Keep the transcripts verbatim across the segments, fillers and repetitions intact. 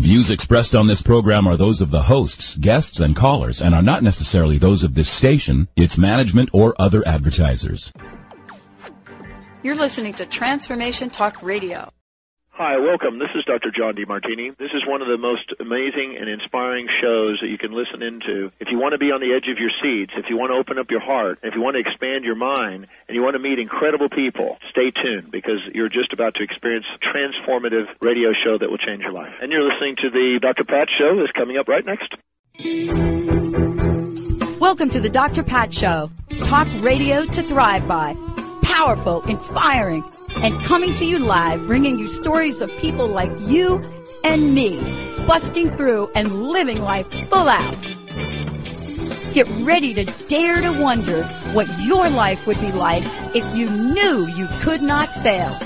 views expressed on this program are those of the hosts, guests, and callers, and are not necessarily those of this station, its management, or other advertisers. You're listening to Transformation Talk Radio. Hi, welcome. This is Doctor John DeMartini. This is one of the most amazing and inspiring shows that you can listen into. If you want to be on the edge of your seats, if you want to open up your heart, if you want to expand your mind, and you want to meet incredible people, stay tuned because you're just about to experience a transformative radio show that will change your life. And you're listening to the Doctor Pat Show that's coming up right next. Welcome to the Doctor Pat Show. Talk radio to thrive by. Powerful, inspiring, and coming to you live, bringing you stories of people like you and me, busting through and living life full out. Get ready to dare to wonder what your life would be like if you knew you could not fail.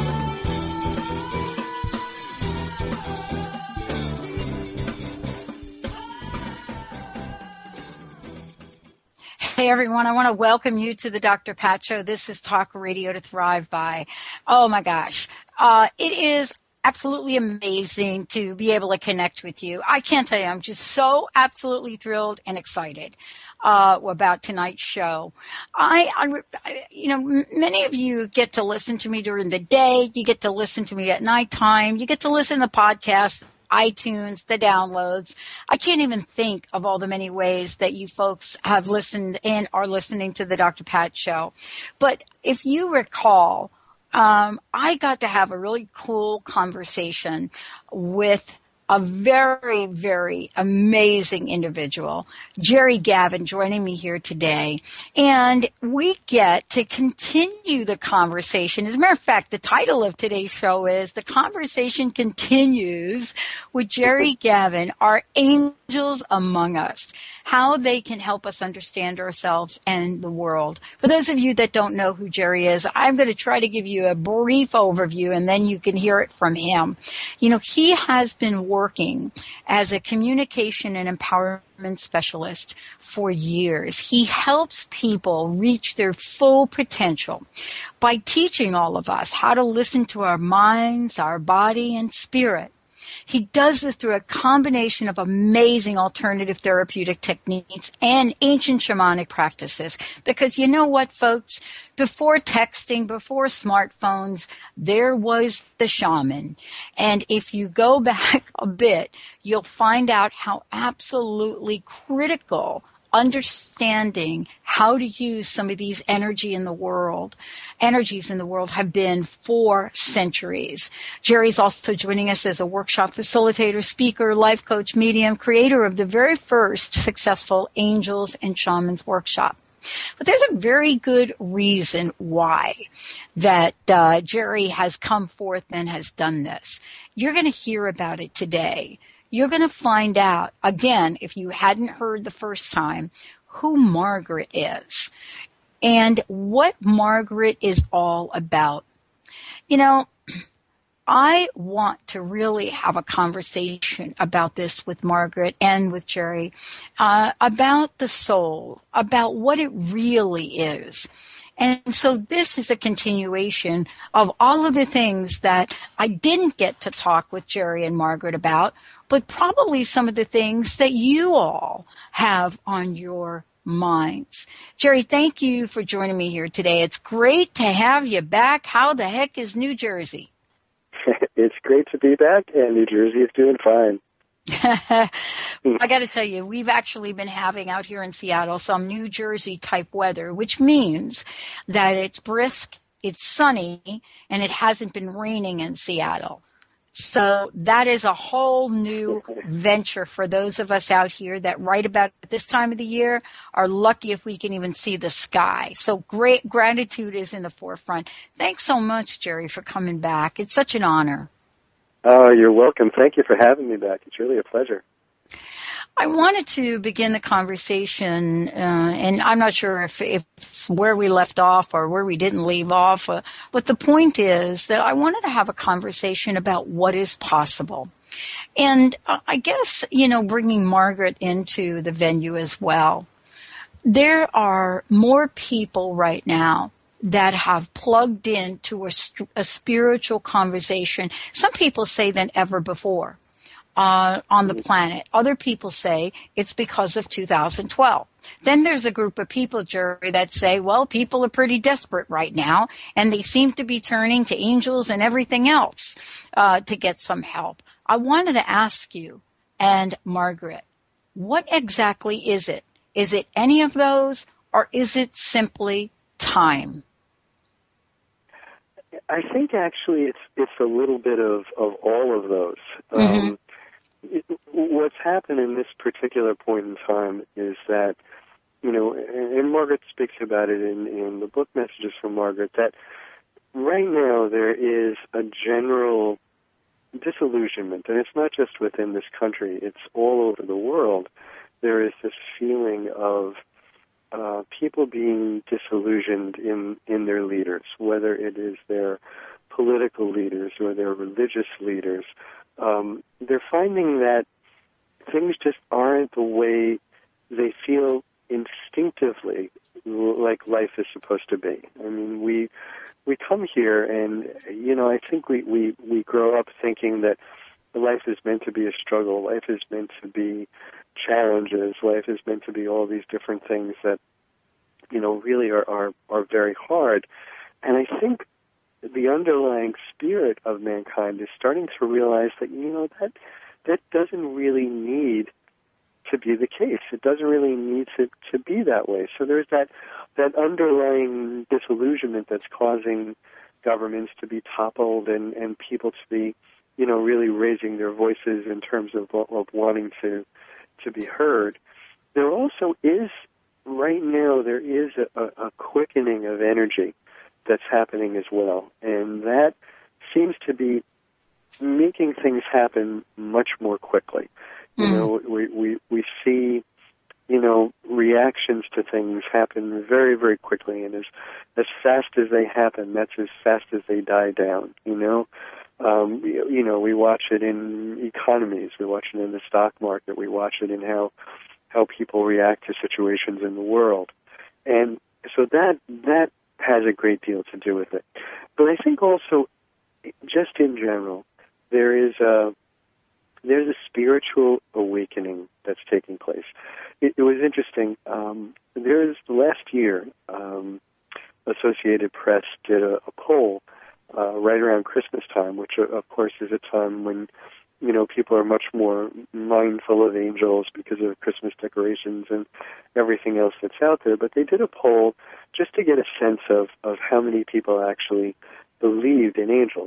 Hey everyone, I want to welcome you to the Doctor Pat Show. This is Talk Radio to Thrive By. Oh my gosh. Uh, it is absolutely amazing to be able to connect with you. I can't tell you, I'm just so absolutely thrilled and excited uh, about tonight's show. I, I, you know, many of you get to listen to me during the day. You get to listen to me at nighttime. You get to listen to podcasts, iTunes, the downloads. I can't even think of all the many ways that you folks have listened and are listening to the Doctor Pat Show. But if you recall, um, I got to have a really cool conversation with a very, very amazing individual, Jerry Gavin, joining me here today. And we get to continue the conversation. As a matter of fact, the title of today's show is The Conversation Continues with Jerry Gavin, Our Angels Among Us, how they can help us understand ourselves and the world. For those of you that don't know who Jerry is, I'm going to try to give you a brief overview and then you can hear it from him. You know, he has been working as a communication and empowerment specialist for years. He helps people reach their full potential by teaching all of us how to listen to our minds, our body, and spirit. He does this through a combination of amazing alternative therapeutic techniques and ancient shamanic practices. Because you know what, folks? Before texting, before smartphones, there was the shaman. And if you go back a bit, you'll find out how absolutely critical understanding how to use some of these energy in the world, energies in the world have been for centuries. Jerry's also joining us as a workshop facilitator, speaker, life coach, medium, creator of the very first successful Angels and Shamans workshop. But there's a very good reason why that uh, Jerry has come forth and has done this. You're going to hear about it today. You're going to find out, again, if you hadn't heard the first time, who Margaret is and what Margaret is all about. You know, I want to really have a conversation about this with Margaret and with Jerry, uh, about the soul, about what it really is. And so this is a continuation of all of the things that I didn't get to talk with Jerry and Margaret about, but probably some of the things that you all have on your minds. Jerry, thank you for joining me here today. It's great to have you back. How the heck is New Jersey? It's great to be back, and New Jersey is doing fine. I got to tell you, we've actually been having out here in Seattle some New Jersey type weather, which means that it's brisk, it's sunny, and it hasn't been raining in Seattle. So that is a whole new venture for those of us out here that right about this time of the year are lucky if we can even see the sky. So great gratitude is in the forefront. Thanks so much, Jerry, for coming back. It's such an honor. Oh, you're welcome. Thank you for having me back. It's really a pleasure. I wanted to begin the conversation, uh, and I'm not sure if, if it's where we left off or where we didn't leave off, uh, but the point is that I wanted to have a conversation about what is possible. And uh, I guess, you know, bringing Margaret into the venue as well, there are more people right now that have plugged into a, a spiritual conversation, some people say than ever before. uh, on the planet. Other people say it's because of two thousand twelve. Then there's a group of people, Jerry, that say, well, people are pretty desperate right now, and they seem to be turning to angels and everything else uh, to get some help. I wanted to ask you and Margaret, what exactly is it? Is it any of those, or is it simply time? I think actually it's it's a little bit of, of all of those. Mm-hmm. Um, it, what's happened in this particular point in time is that, you know, and, and Margaret speaks about it in, in the book Messages from Margaret, that right now there is a general disillusionment, and it's not just within this country, it's all over the world. There is this feeling of Uh, people being disillusioned in, in their leaders, whether it is their political leaders or their religious leaders. Um, they're finding that things just aren't the way they feel instinctively like life is supposed to be. I mean, we we come here and, you know, I think we, we, we grow up thinking that life is meant to be a struggle, life is meant to be challenges, life is meant to be all these different things that, you know, really are, are, are very hard. And I think the underlying spirit of mankind is starting to realize that, you know, that that doesn't really need to be the case. It doesn't really need to, to be that way. So there's that, that underlying disillusionment that's causing governments to be toppled and, and people to be, you know, really raising their voices in terms of, of wanting to to be heard. There also is, right now, there is a, a quickening of energy that's happening as well. And that seems to be making things happen much more quickly. You mm. know, we, we, we see, you know, reactions to things happen very, very quickly. And as, as fast as they happen, that's as fast as they die down, you know. Um, you, you know, we watch it in economies. We watch it in the stock market. We watch it in how how people react to situations in the world. And so that that has a great deal to do with it. But I think also, just in general, there is a there's a spiritual awakening that's taking place. It, it was interesting. Um, there's last year, um, Associated Press did a, a poll Uh, right around Christmas time, which of course is a time when, you know, people are much more mindful of angels because of Christmas decorations and everything else that's out there. But they did a poll just to get a sense of, of how many people actually believed in angels.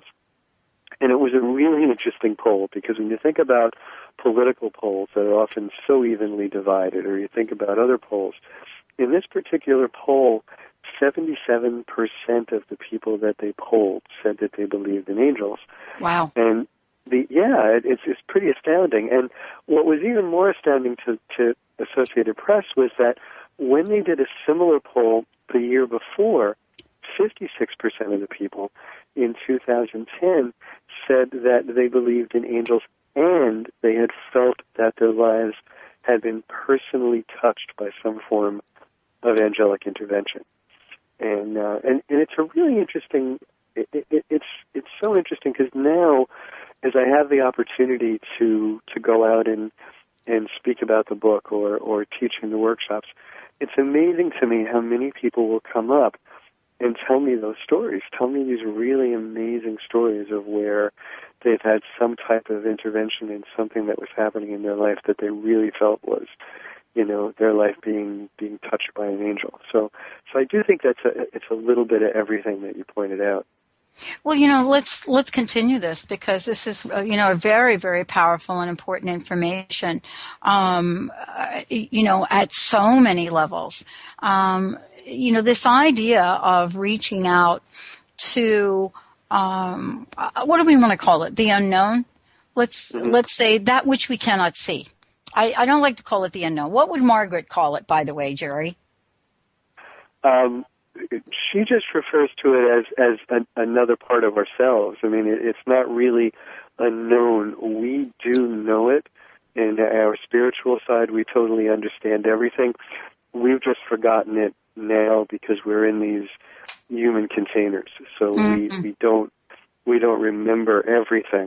And it was a really interesting poll because when you think about political polls that are often so evenly divided, or you think about other polls, in this particular poll, seventy-seven percent of the people that they polled said that they believed in angels. Wow. And the yeah, it, it's it's pretty astounding. And what was even more astounding to, to Associated Press was that when they did a similar poll the year before, fifty-six percent of the people in two thousand ten said that they believed in angels and they had felt that their lives had been personally touched by some form of angelic intervention. And, uh, and and it's a really interesting. It, it, it's it's so interesting because now, as I have the opportunity to to go out and and speak about the book or or teach in the workshops, it's amazing to me how many people will come up and tell me those stories. Tell me these really amazing stories of where they've had some type of intervention in something that was happening in their life that they really felt was, you know, their life being being touched by an angel. So, so I do think that's a, it's a little bit of everything that you pointed out. Well, you know, let's let's continue this because this is, uh, you know, a very, very powerful and important information, um, uh, you know, at so many levels. Um, you know, this idea of reaching out to, um, uh, what do we want to call it? The unknown? Let's mm-hmm. let's say that which we cannot see. I, I don't like to call it the unknown. What would Margaret call it, by the way, Jerry? Um, she just refers to it as, as an, another part of ourselves. I mean, it, it's not really unknown. We do know it. In our spiritual side, we totally understand everything. We've just forgotten it now because we're in these human containers. So mm-hmm. we, we don't we don't remember everything.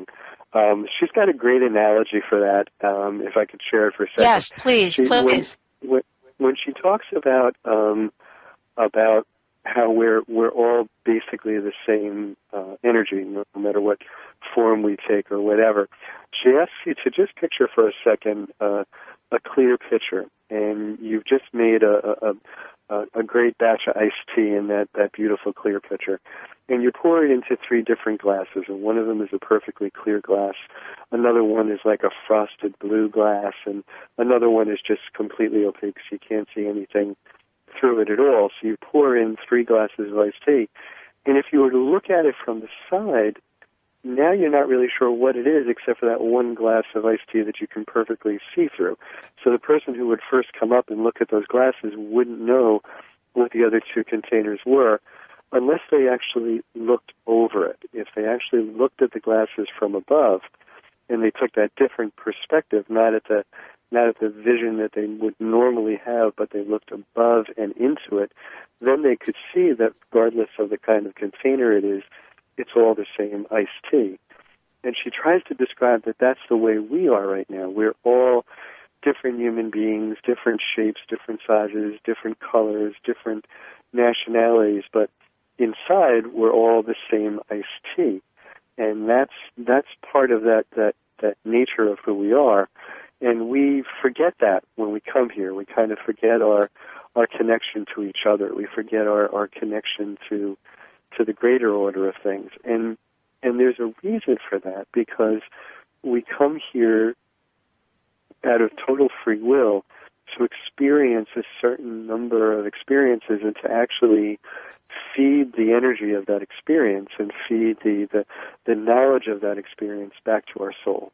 Um, she's got a great analogy for that, um, if I could share it for a second. Yes, please, she, please. When, when, when she talks about um, about how we're we're all basically the same uh, energy, no matter what form we take or whatever, she asks you to just picture for a second uh, a clear pitcher, and you've just made a, a, a, a great batch of iced tea in that, that beautiful clear pitcher. And you pour it into three different glasses, and one of them is a perfectly clear glass. Another one is like a frosted blue glass, and another one is just completely opaque, so you can't see anything through it at all. So you pour in three glasses of iced tea, and if you were to look at it from the side, now you're not really sure what it is except for that one glass of iced tea that you can perfectly see through. So the person who would first come up and look at those glasses wouldn't know what the other two containers were unless they actually looked over it. If they actually looked at the glasses from above and they took that different perspective, not at the not at the vision that they would normally have, but they looked above and into it, then they could see that regardless of the kind of container it is, it's all the same iced tea. And she tries to describe that that's the way we are right now. We're all different human beings, different shapes, different sizes, different colors, different nationalities, but inside we're all the same iced tea. And that's that's part of that, that, that nature of who we are. And we forget that when we come here. We kind of forget our our connection to each other. We forget our, our connection to to the greater order of things. And and there's a reason for that, because we come here out of total free will to experience a certain number of experiences and to actually feed the energy of that experience and feed the, the, the knowledge of that experience back to our soul.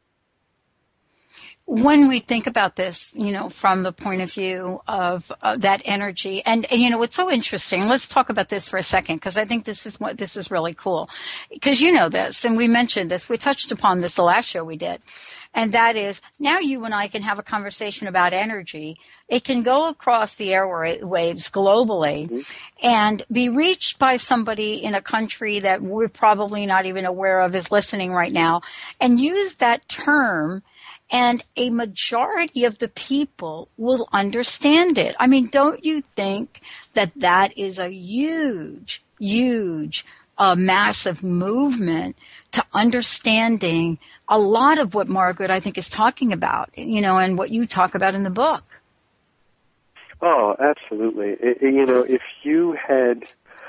When we think about this, you know, from the point of view of uh, that energy, and, and, you know, it's so interesting. Let's talk about this for a second, because I think this is what, this is really cool. Because you know this, and we mentioned this, we touched upon this the last show we did, and that is, now you and I can have a conversation about energy. It can go across the airwaves globally mm-hmm. and be reached by somebody in a country that we're probably not even aware of is listening right now, and use that term, and a majority of the people will understand it. I mean, don't you think that that is a huge, huge, uh, massive movement to understanding a lot of what Margaret, I think, is talking about, you know, and what you talk about in the book? Oh, absolutely. It, you know, if you had,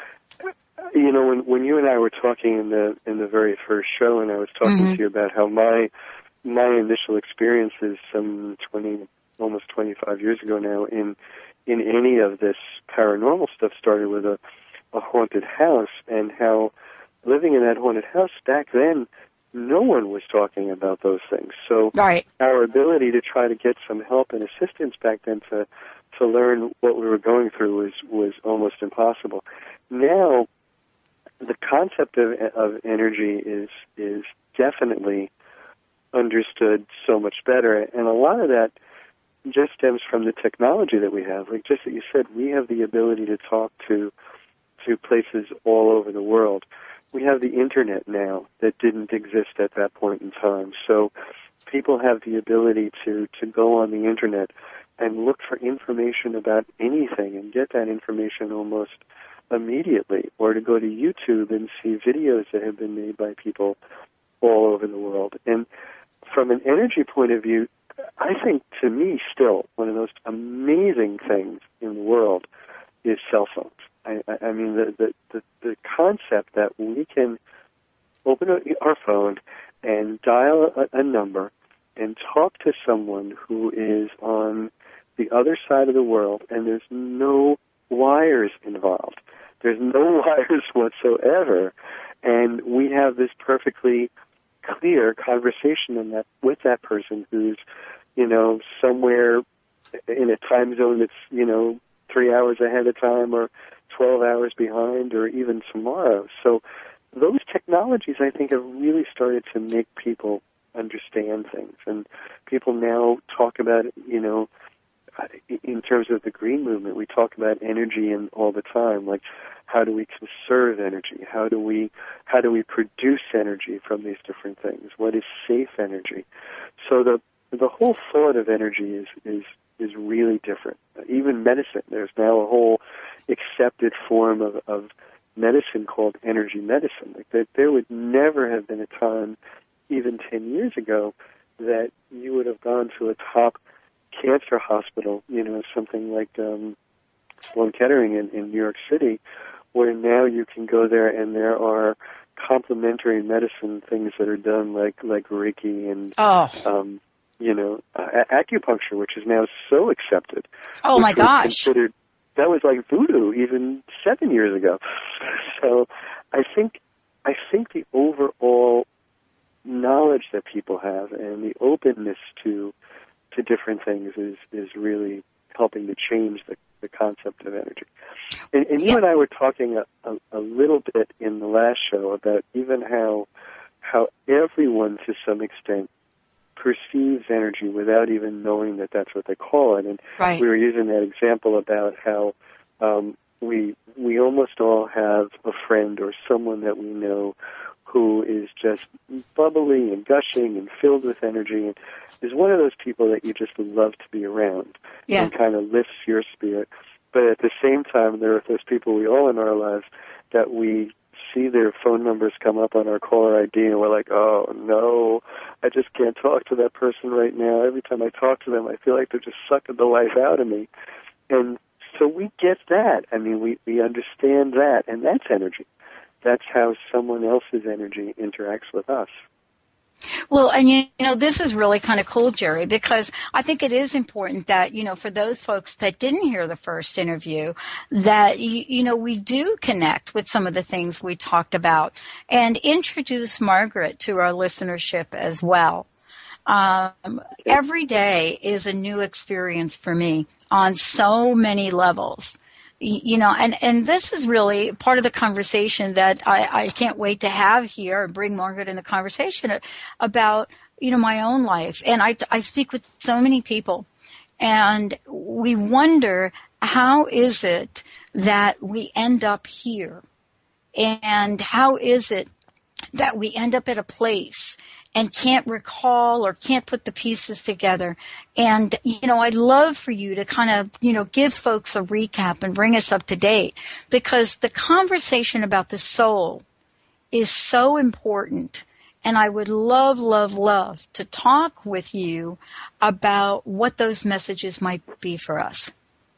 you know, when when you and I were talking in the in the very first show, and I was talking mm-hmm. to you about how my my initial experiences some twenty, almost twenty-five years ago now in in any of this paranormal stuff started with a, a haunted house, and how living in that haunted house back then, no one was talking about those things. So right. our ability to try to get some help and assistance back then to to learn what we were going through was, was almost impossible. Now, the concept of of energy is is definitely understood so much better, and a lot of that just stems from the technology that we have. Like just that you said, we have the ability to talk to to places all over the world. We have the internet now that didn't exist at that point in time. So people have the ability to, to go on the internet and look for information about anything and get that information almost immediately, or to go to YouTube and see videos that have been made by people all over the world. And from an energy point of view, I think, to me, still, one of the most amazing things in the world is cell phones. I, I mean, the, the, the, the concept that we can open our phone and dial a, a number and talk to someone who is on the other side of the world, and there's no wires involved. There's no wires whatsoever, and we have this perfectly clear conversation in that with that person who's, you know, somewhere in a time zone that's, you know, three hours ahead of time or twelve hours behind or even tomorrow. So those technologies, I think, have really started to make people understand things. And people now talk about, you know, in terms of the green movement, we talk about energy in all the time, like how do we conserve energy? How do we how do we produce energy from these different things? What is safe energy? So the the whole thought of energy is is is really different. Even medicine, there's now a whole accepted form of, of medicine called energy medicine. Like that, there would never have been a time, even ten years ago, that you would have gone to a top cancer hospital, you know, something like um, Sloan Kettering in, in New York City, where now you can go there and there are complementary medicine things that are done, like like Reiki and oh. um, you know, uh, acupuncture, which is now so accepted. Oh my gosh! Considered, that was like voodoo even seven years ago. So, I think I think the overall knowledge that people have and the openness to to different things is is really helping to change the, the concept of energy. And, and you yeah. and I were talking a, a, a little bit in the last show about even how how everyone, to some extent, perceives energy without even knowing that that's what they call it. And right. we were using that example about how um, we we almost all have a friend or someone that we know who is just bubbly and gushing and filled with energy and is one of those people that you just love to be around yeah. and kind of lifts your spirit. But at the same time, there are those people we all in our lives that we see their phone numbers come up on our caller I D and we're like, oh no, I just can't talk to that person right now. Every time I talk to them, I feel like they're just sucking the life out of me. And so we get that. I mean, we, we understand that, and that's energy. That's how someone else's energy interacts with us. Well, and you know, this is really kind of cool, Jerry, because I think it is important that, you know, for those folks that didn't hear the first interview, that, you, you know, we do connect with some of the things we talked about and introduce Margaret to our listenership as well. Um, every day is a new experience for me on so many levels. You know, and, and this is really part of the conversation that I, I can't wait to have here and bring Margaret in the conversation about, you know, my own life. And I, I speak with so many people, and we wonder, how is it that we end up here? And how is it that we end up at a place and can't recall or can't put the pieces together? And, you know, I'd love for you to kind of, you know, give folks a recap and bring us up to date, because the conversation about the soul is so important. And I would love, love, love to talk with you about what those messages might be for us.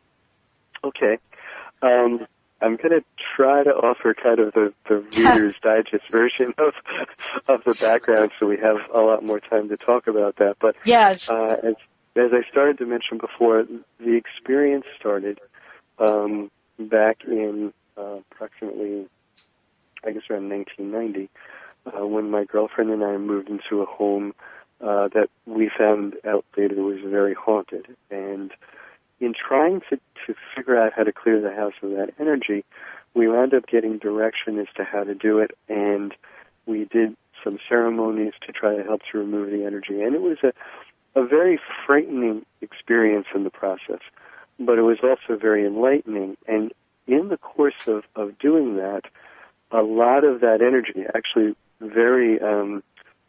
Okay. Um I'm going to try to offer kind of the, the Reader's Digest version of of the background, so we have a lot more time to talk about that. But yes, uh, as, as I started to mention before, the experience started um, back in uh, approximately, I guess, around nineteen ninety, uh, when my girlfriend and I moved into a home uh, that we found out later was very haunted. And in trying to, to figure out how to clear the house of that energy, we wound up getting direction as to how to do it, and we did some ceremonies to try to help to remove the energy. And it was a, a very frightening experience in the process, but it was also very enlightening. And in the course of, of doing that, a lot of that energy, actually very um,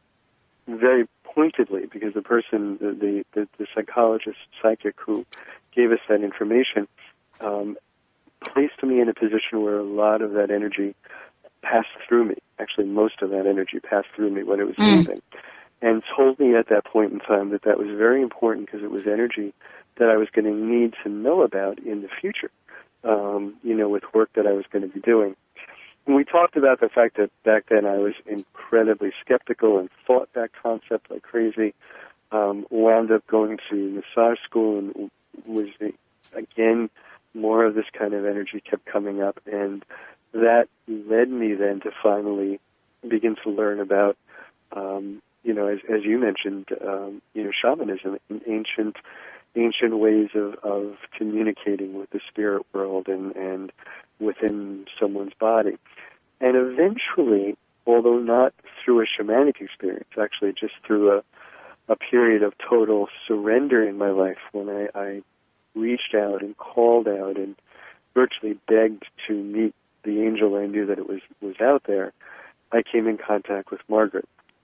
very pointedly, because the person, the, the, the psychologist, psychic who gave us that information, um, placed me in a position where a lot of that energy passed through me. Actually, most of that energy passed through me when it was mm. leaving, and told me at that point in time that that was very important because it was energy that I was going to need to know about in the future, um, you know, with work that I was going to be doing. And we talked about the fact that back then I was incredibly skeptical and fought that concept like crazy, um, wound up going to massage school and was, again, more of this kind of energy kept coming up, and that led me then to finally begin to learn about, um, you know, as, as you mentioned, um, you know, shamanism, ancient ancient ways of, of communicating with the spirit world and, and within someone's body. And eventually, although not through a shamanic experience, actually just through a, a period of total surrender in my life when I, I reached out and called out and virtually begged to meet the angel I knew that it was, was out there, I came in contact with Margaret.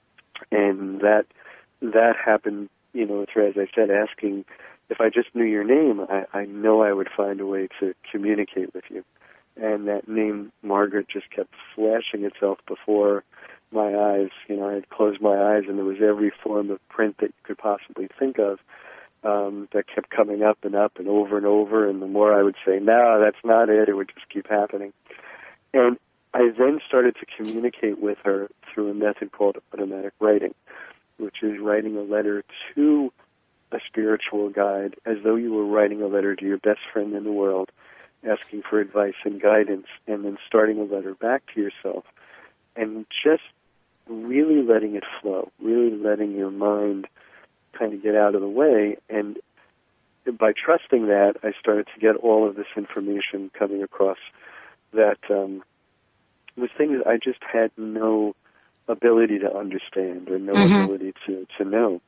And that that happened, you know, through, as I said, asking if I just knew your name, I, I know I would find a way to communicate with you. And that name, Margaret, just kept flashing itself before my eyes. You know, I had closed my eyes, and there was every form of print that you could possibly think of um, that kept coming up and up and over and over. And the more I would say, no, that's not it, it would just keep happening. And I then started to communicate with her through a method called automatic writing, which is writing a letter to a spiritual guide as though you were writing a letter to your best friend in the world, asking for advice and guidance, and then starting a letter back to yourself, and just really letting it flow, really letting your mind kind of get out of the way. And by trusting that, I started to get all of this information coming across that um, was things that I just had no ability to understand or no mm-hmm. ability to, to know.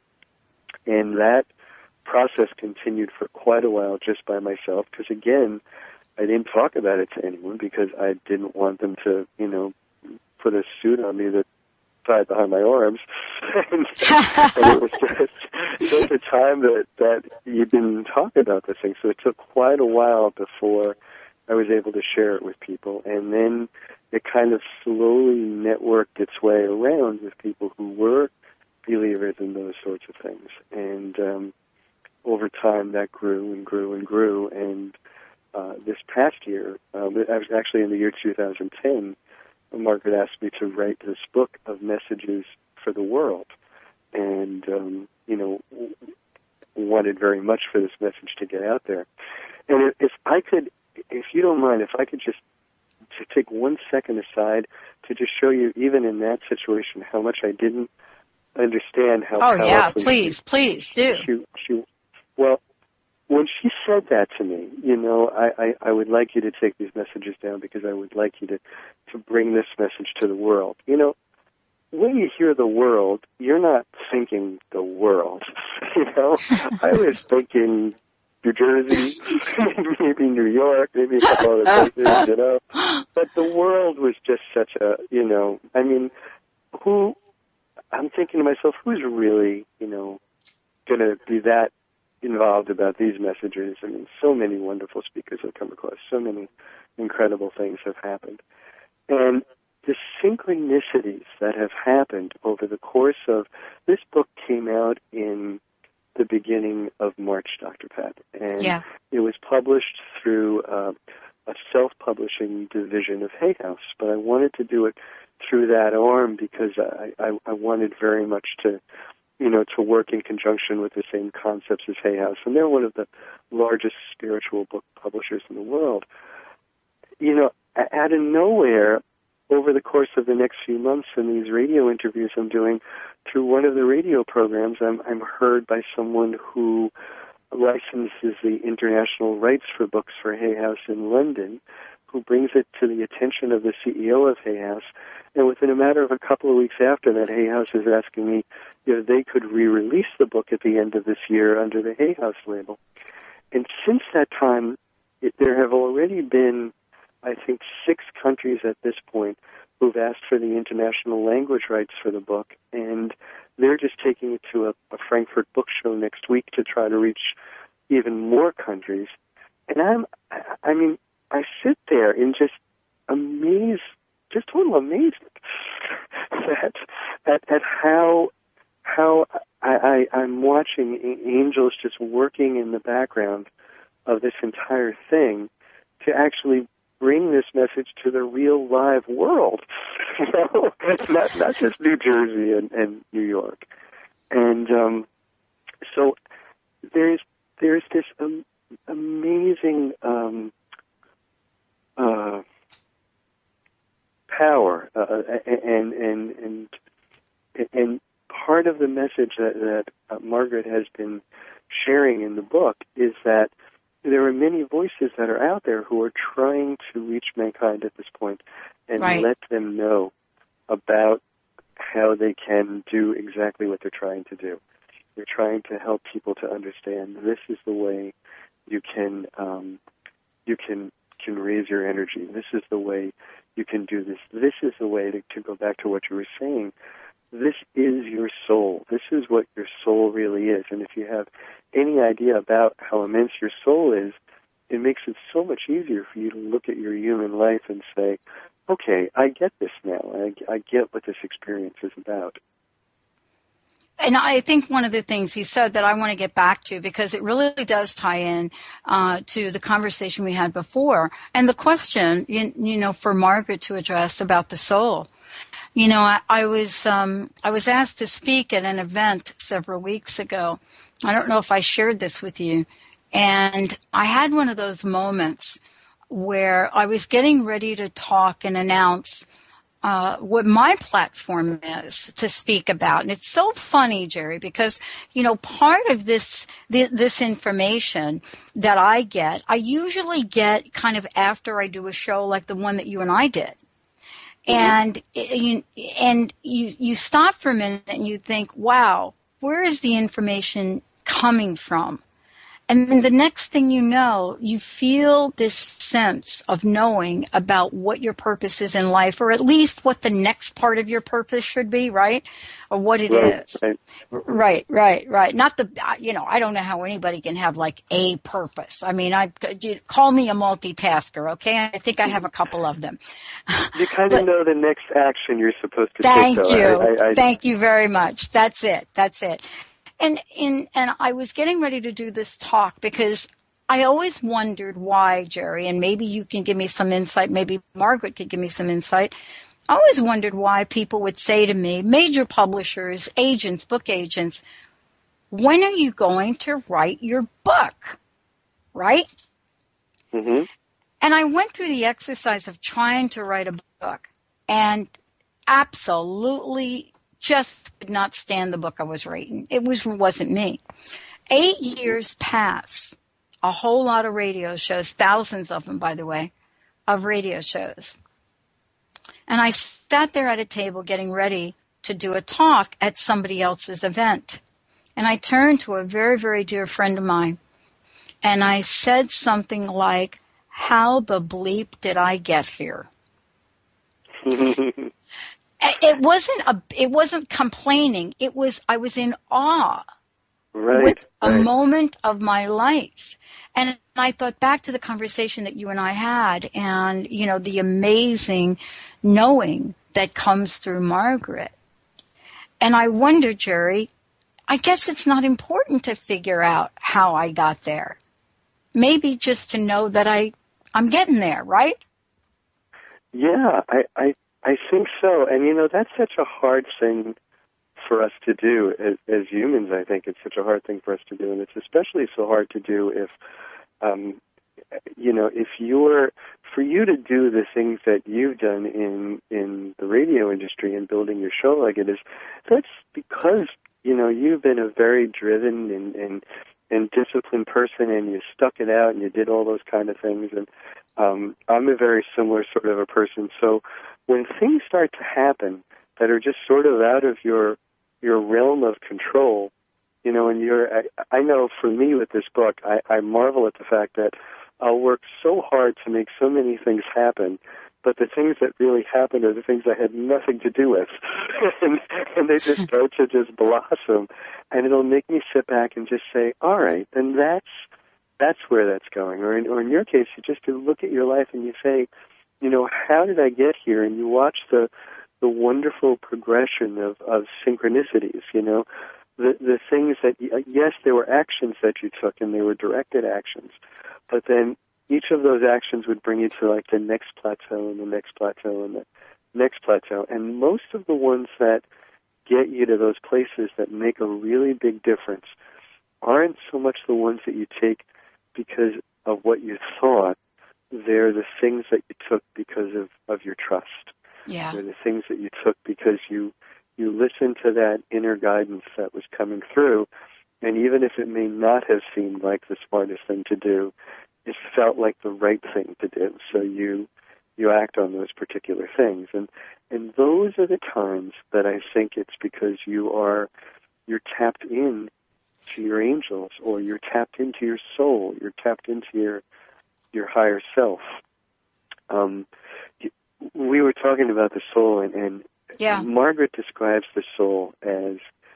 And that process continued for quite a while just by myself, because, again, I didn't talk about it to anyone because I didn't want them to, you know, put a suit on me that tied behind my arms. and, and it was just, just a time that, that you didn't talk about this thing. So it took quite a while before I was able to share it with people. And then it kind of slowly networked its way around with people who were believers in those sorts of things. And um, over time, that grew and grew and grew. And uh, this past year, uh, actually in the year two thousand ten, Margaret asked me to write this book of messages for the world. And, um, you know, wanted very much for this message to get out there. And if I could, if you don't mind, if I could just to take one second aside to just show you, even in that situation, how much I didn't understand how Oh, yeah, powerfully please, she, please, do. She, she, well, when she said that to me, you know, I, I, I would like you to take these messages down because I would like you to, to bring this message to the world. You know, when you hear the world, you're not thinking the world. You know, I was thinking New Jersey, maybe New York, maybe a couple other places, you know. But the world was just such a, you know, I mean, who, I'm thinking to myself, who's really, you know, going to be that involved about these messages? I mean, so many wonderful speakers have come across, so many incredible things have happened. And the synchronicities that have happened over the course of, this book came out in the beginning of March, Doctor Pat, and yeah. It was published through uh, a self-publishing division of Hay House, but I wanted to do it through that arm because I, I, I wanted very much to, you know, to work in conjunction with the same concepts as Hay House, and they're one of the largest spiritual book publishers in the world. You know, out of nowhere, over the course of the next few months in these radio interviews I'm doing, through one of the radio programs, I'm, I'm heard by someone who licenses the international rights for books for Hay House in London, who brings it to the attention of the C E O of Hay House. And within a matter of a couple of weeks after that, Hay House is asking me if they could re-release the book at the end of this year under the Hay House label. And since that time, it, there have already been, I think, six countries at this point who've asked for the international language rights for the book, and they're just taking it to a, a Frankfurt book show next week to try to reach even more countries. And I'm, I mean, I sit there in just amaze, just total amazement that at, at how how I, I, I'm watching angels just working in the background of this entire thing to actually bring this message to the real live world, you know, not not just New Jersey and, and New York. And um, so there's there's this um, amazing um, uh, power, uh, and and and and part of the message that, that uh, Margaret has been sharing in the book is that there are many voices that are out there who are trying to reach mankind at this point and right. let them know about how they can do exactly what they're trying to do. They're trying to help people to understand this is the way you can um, you can can raise your energy. This is the way you can do this. This is the way to, to go back to what you were saying. This is your soul. This is what your soul really is. And if you have any idea about how immense your soul is, it makes it so much easier for you to look at your human life and say, okay, I get this now. I, I get what this experience is about. And I think one of the things he said that I want to get back to, because it really does tie in uh, to the conversation we had before, and the question, you, you know, for Margaret to address about the soul. You know, I, I was um, I was asked to speak at an event several weeks ago. I don't know if I shared this with you, and I had one of those moments where I was getting ready to talk and announce Uh, what my platform is to speak about. And it's so funny, Jerry, because, you know, part of this, th- this information that I get, I usually get kind of after I do a show like the one that you and I did. Mm-hmm. And you, and you, you stop for a minute and you think, wow, where is the information coming from? And then the next thing you know, you feel this sense of knowing about what your purpose is in life, or at least what the next part of your purpose should be, right? Or what it right, is. Right. right, right, right. Not the, you know, I don't know how anybody can have like a purpose. I mean, I you call me a multitasker, okay? I think I have a couple of them. You kind of know the next action you're supposed to thank take. Thank you. I, I, I, thank you very much. That's it. That's it. And in and I was getting ready to do this talk because I always wondered why, Jerry, and maybe you can give me some insight, maybe Margaret could give me some insight. I always wondered why people would say to me, major publishers, agents, book agents, when are you going to write your book? Right? Mm-hmm. And I went through the exercise of trying to write a book and absolutely just could not stand the book I was writing. It was, wasn't me. Eight years pass, a whole lot of radio shows, thousands of them, by the way, of radio shows. And I sat there at a table getting ready to do a talk at somebody else's event. And I turned to a very, very dear friend of mine, and I said something like, how the bleep did I get here? It wasn't a, it wasn't complaining. It was, I was in awe right, with a right. moment of my life. And I thought back to the conversation that you and I had and, you know, the amazing knowing that comes through Margaret. And I wonder, Jerry, I guess it's not important to figure out how I got there. Maybe just to know that I, I'm getting there, right? Yeah, I, I I think so. And, you know, that's such a hard thing for us to do as, as humans. I think it's such a hard thing for us to do. And it's especially so hard to do if, um, you know, if you're, for you to do the things that you've done in, in the radio industry and building your show like it is, that's because, you know, you've been a very driven and, and, and disciplined person and you stuck it out and you did all those kind of things. And um, I'm a very similar sort of a person. So, when things start to happen that are just sort of out of your your realm of control, you know, and you're, I, I know for me with this book, I, I marvel at the fact that I'll work so hard to make so many things happen, but the things that really happen are the things I had nothing to do with, and, and they just start to just blossom, and it'll make me sit back and just say, all right, then that's that's where that's going, or in, or in your case, you just look at your life and you say, you know, how did I get here? And you watch the the wonderful progression of, of synchronicities, you know, the the things that, yes, there were actions that you took and they were directed actions, but then each of those actions would bring you to like the next plateau and the next plateau and the next plateau. And most of the ones that get you to those places that make a really big difference aren't so much the ones that you take because of what you thought. They're the things that you took because of, of your trust. Yeah. They're the things that you took because you you listened to that inner guidance that was coming through, and even if it may not have seemed like the smartest thing to do, it felt like the right thing to do. So you you act on those particular things, and and those are the times that I think it's because you are you're tapped in to your angels, or you're tapped into your soul, you're tapped into your your higher self. Um, we were talking about the soul, and, and yeah. Margaret describes the soul as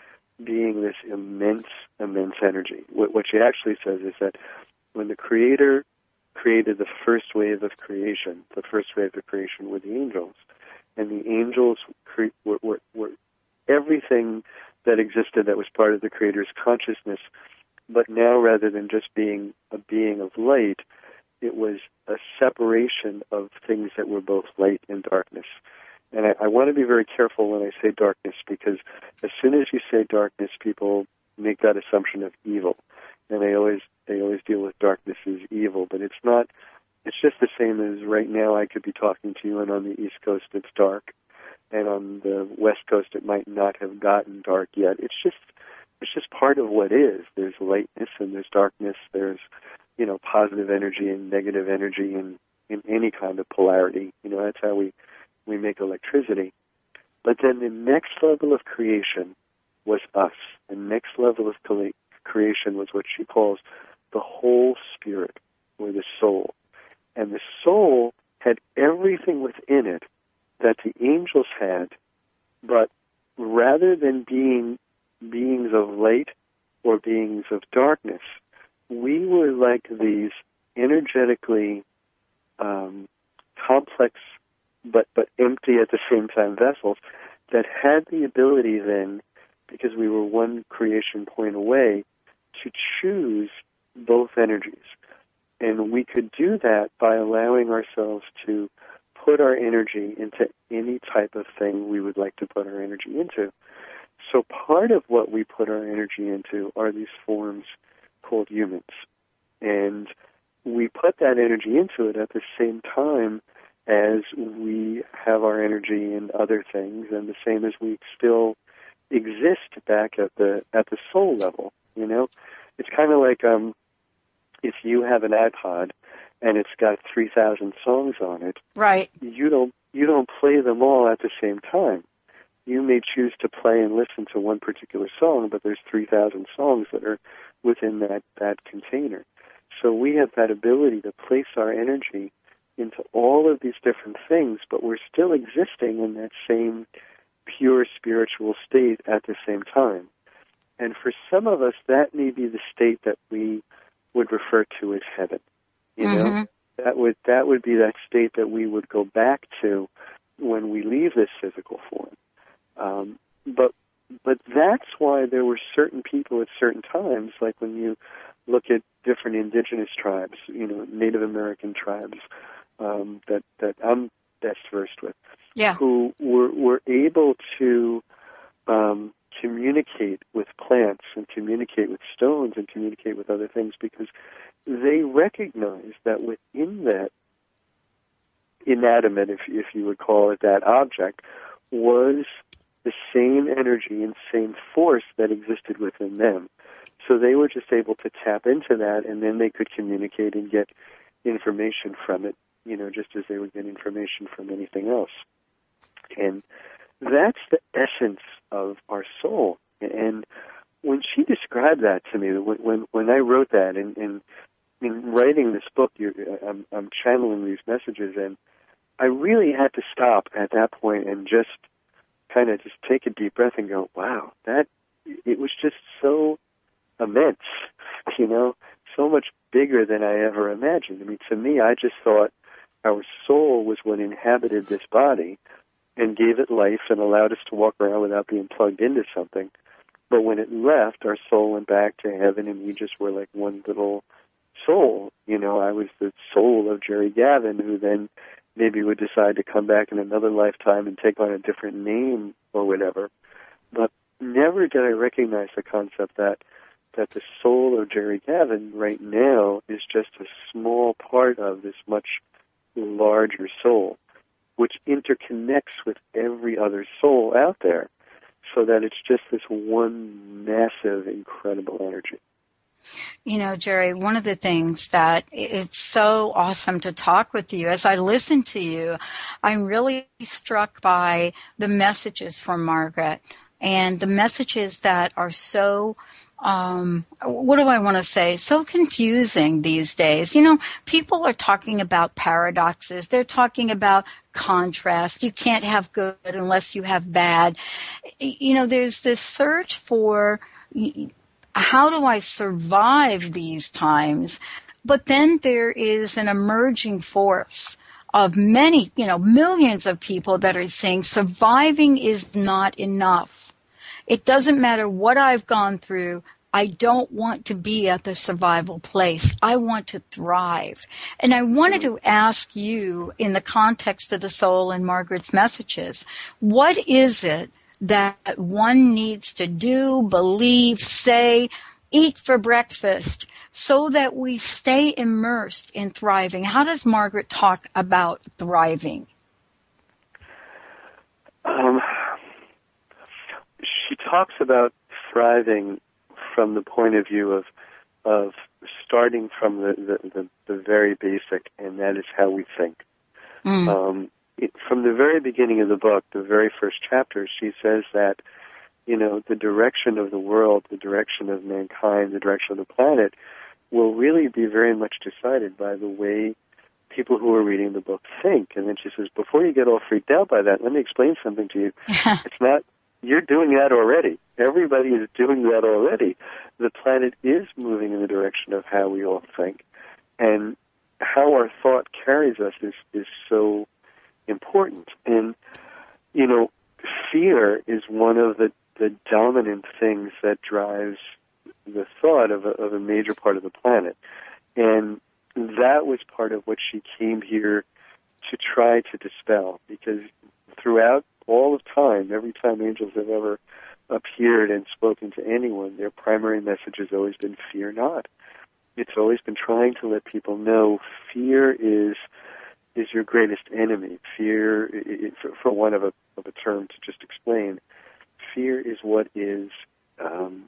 being this immense, immense energy. What, what she actually says is that when the Creator created the first wave of creation, the first wave of creation were the angels, and the angels cre- were, were, were everything that existed that was part of the Creator's consciousness, but now rather than just being a being of light, it was a separation of things that were both light and darkness. And I, I want to be very careful when I say darkness, because as soon as you say darkness, people make that assumption of evil, and they always they always deal with darkness as evil. But it's not. It's just the same as right now. I could be talking to you, and on the East Coast it's dark, and on the West Coast it might not have gotten dark yet. It's just it's just part of what is. There's lightness and there's darkness. There's you know positive energy and negative energy, and in any kind of polarity. You know that's how we. we make electricity. But then the next level of creation was us. The next level of creation was what she calls the whole spirit, or the soul. And the soul had everything within it that the angels had, but rather than being beings of light or beings of darkness, we were like these energetically um, complex but but empty at the same time vessels that had the ability then, because we were one creation point away, to choose both energies. And we could do that by allowing ourselves to put our energy into any type of thing we would like to put our energy into. So part of what we put our energy into are these forms called humans. And we put that energy into it at the same time as we have our energy in other things, and the same as we still exist back at the at the soul level. You know, it's kind of like um, if you have an iPod and it's got three thousand songs on it. Right. You don't you don't play them all at the same time. You may choose to play and listen to one particular song, but there's three thousand songs that are within that that container. So we have that ability to place our energy into all of these different things, but we're still existing in that same pure spiritual state at the same time. And for some of us, that may be the state that we would refer to as heaven. You mm-hmm. know, that would that would be that state that we would go back to when we leave this physical form. Um, but but that's why there were certain people at certain times, like when you look at different indigenous tribes, you know, Native American tribes, Um, that, that I'm best versed with, yeah. who were, were able to um, communicate with plants and communicate with stones and communicate with other things, because they recognized that within that inanimate, if, if you would call it that object, was the same energy and same force that existed within them. So they were just able to tap into that, and then they could communicate and get information from it, you know, just as they would get information from anything else. And that's the essence of our soul. And when she described that to me, when when, when I wrote that, and, and in writing this book, you're, I'm, I'm channeling these messages, and I really had to stop at that point and just kind of just take a deep breath and go, wow, that, it was just so immense, you know, so much bigger than I ever imagined. I mean, to me, I just thought our soul was what inhabited this body and gave it life and allowed us to walk around without being plugged into something. But when it left, our soul went back to heaven, and we just were like one little soul. You know, I was the soul of Jerry Gavin, who then maybe would decide to come back in another lifetime and take on a different name or whatever. But never did I recognize the concept that that the soul of Jerry Gavin right now is just a small part of this much larger soul, which interconnects with every other soul out there, so that it's just this one massive, incredible energy. You know, Jerry, one of the things that it's so awesome to talk with you, as I listen to you, I'm really struck by the messages from Margaret. and the messages that are so, um, what do I want to say, so confusing these days. You know, people are talking about paradoxes. They're talking about contrast. You can't have good unless you have bad. You know, there's this search for how do I survive these times? But then there is an emerging force of many, you know, millions of people that are saying surviving is not enough. It doesn't matter what I've gone through. I don't want to be at the survival place. I want to thrive. And I wanted to ask you, in the context of the soul and Margaret's messages, what is it that one needs to do, believe, say, eat for breakfast so that we stay immersed in thriving? How does Margaret talk about thriving? Um, she talks about thriving from the point of view of of starting from the, the, the, the very basic, and that is how we think. Mm. Um, it, from the very beginning of the book, the very first chapter, she says that, you know, the direction of the world, the direction of mankind, the direction of the planet will really be very much decided by the way people who are reading the book think. And then she says, before you get all freaked out by that, let me explain something to you. It's not, you're doing that already. Everybody is doing that already. The planet is moving in the direction of how we all think. And how our thought carries us is, is so important. And, you know, fear is one of the, the dominant things that drives the thought of a, of a major part of the planet. And that was part of what she came here to try to dispel, because throughout all of time, every time angels have ever appeared and spoken to anyone, their primary message has always been fear not. It's always been trying to let people know fear is is your greatest enemy. Fear, it, for, for one of a, of a term to just explain, fear is what is um,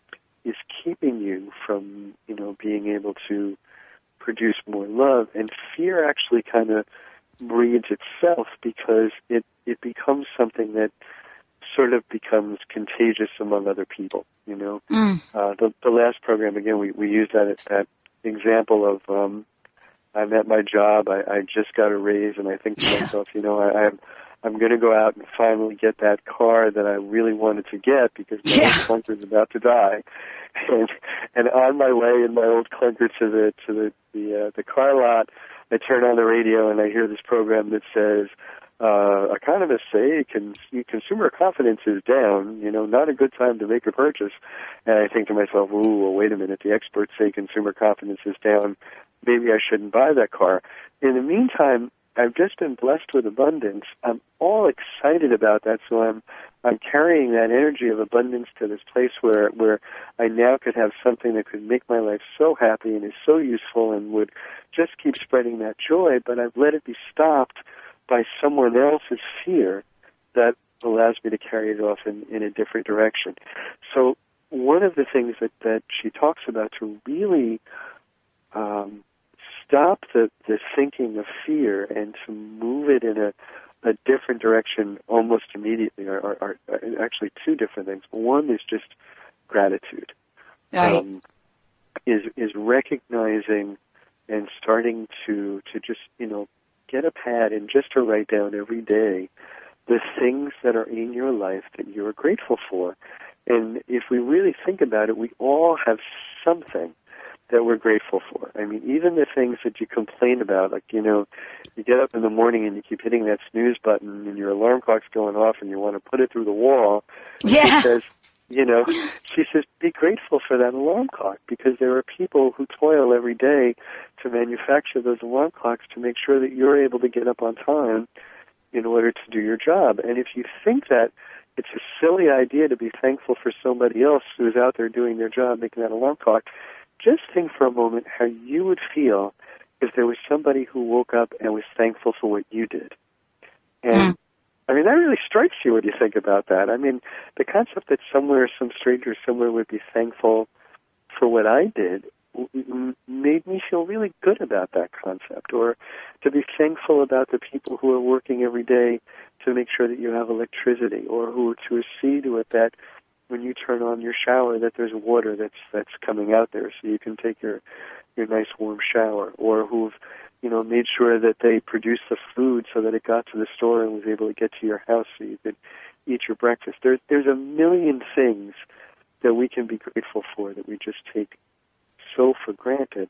is keeping you from, you know, being able to produce more love. And fear actually kind of breeds itself because it, it becomes something that sort of becomes contagious among other people, you know. Mm. Uh, the, the last program, again, we, we used that, that example of um, I'm at my job, I, I just got a raise, and I think to myself, you know, I, I'm I'm going to go out and finally get that car that I really wanted to get because my yeah. old clunker's about to die. And, and on my way in my old clunker to the to the the, uh, the car lot, I turn on the radio and I hear this program that says, uh, economists say con- consumer confidence is down, you know, not a good time to make a purchase. And I think to myself, ooh, well, wait a minute, the experts say consumer confidence is down. Maybe I shouldn't buy that car. In the meantime, I've just been blessed with abundance. I'm all excited about that, so I'm I'm carrying that energy of abundance to this place where where I now could have something that could make my life so happy and is so useful and would just keep spreading that joy, but I've let it be stopped by someone else's fear that allows me to carry it off in, in a different direction. So one of the things that, that she talks about to really um, stop the, the thinking of fear and to move it in a, a different direction almost immediately are, are, are actually two different things. One is just gratitude. Right. Um, is is recognizing and starting to, to just, you know, get a pad and just to write down every day the things that are in your life that you're grateful for. And if we really think about it, we all have something that we're grateful for. I mean, even the things that you complain about, like, you know, you get up in the morning and you keep hitting that snooze button and your alarm clock's going off and you want to put it through the wall. And yeah. she says, you know, she says, be grateful for that alarm clock because there are people who toil every day to manufacture those alarm clocks to make sure that you're able to get up on time in order to do your job. And if you think that it's a silly idea to be thankful for somebody else who's out there doing their job, making that alarm clock, just think for a moment how you would feel if there was somebody who woke up and was thankful for what you did. And, mm. I mean, that really strikes you when you think about that. I mean, the concept that somewhere, some stranger somewhere would be thankful for what I did, made me feel really good about that concept, or to be thankful about the people who are working every day to make sure that you have electricity, or who to see to it that when you turn on your shower that there's water that's that's coming out there so you can take your your nice warm shower, or who've you know made sure that they produced the food so that it got to the store and was able to get to your house so you could eat your breakfast. There's there's a million things that we can be grateful for that we just take so for granted.